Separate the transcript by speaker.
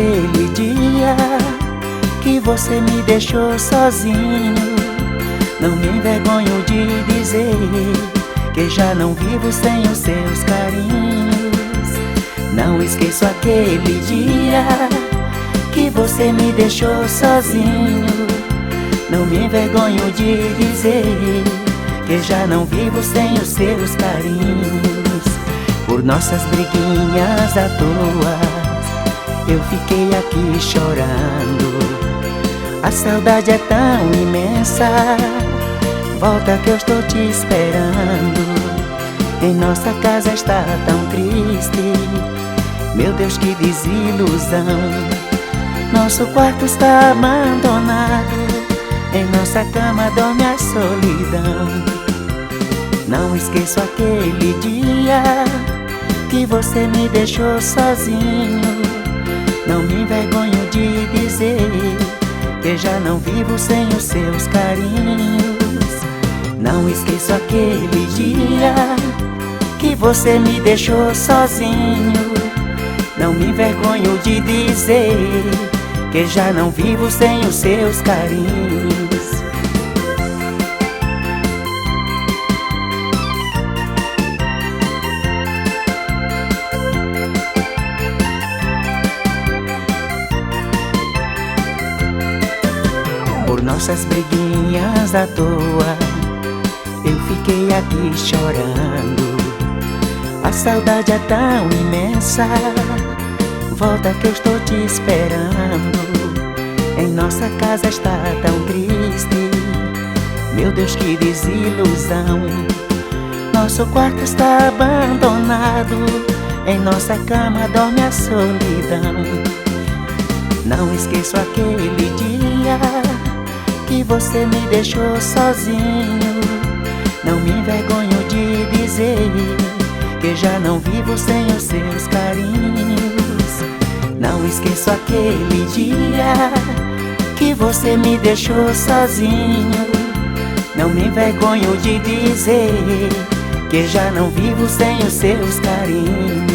Speaker 1: aquele dia que você me deixou sozinho. Não me envergonho de dizer que já não vivo sem os seus carinhos. Não esqueço aquele dia que você me deixou sozinho. Não me envergonho de dizer que já não vivo sem os seus carinhos. Por nossas briguinhas à toa, eu fiquei aqui chorando. A saudade é tão imensa, volta que eu estou te esperando. Em nossa casa está tão triste, meu Deus, que desilusão. Nosso quarto está abandonado, em nossa cama dorme a solidão. Não esqueço aquele dia que você me deixou sozinho. Não me envergonho de dizer que já não vivo sem os seus carinhos. Não esqueço aquele dia que você me deixou sozinho. Não me envergonho de dizer que já não vivo sem os seus carinhos. Por nossas briguinhas à toa, eu fiquei aqui chorando. A saudade é tão imensa, volta que eu estou te esperando. Em nossa casa está tão triste, meu Deus, que desilusão. Nosso quarto está abandonado, em nossa cama dorme a solidão. Não esqueço aquele dia que você me deixou sozinho. Não me envergonho de dizer que já não vivo sem os seus carinhos. Não esqueço aquele dia que você me deixou sozinho. Não me envergonho de dizer que já não vivo sem os seus carinhos.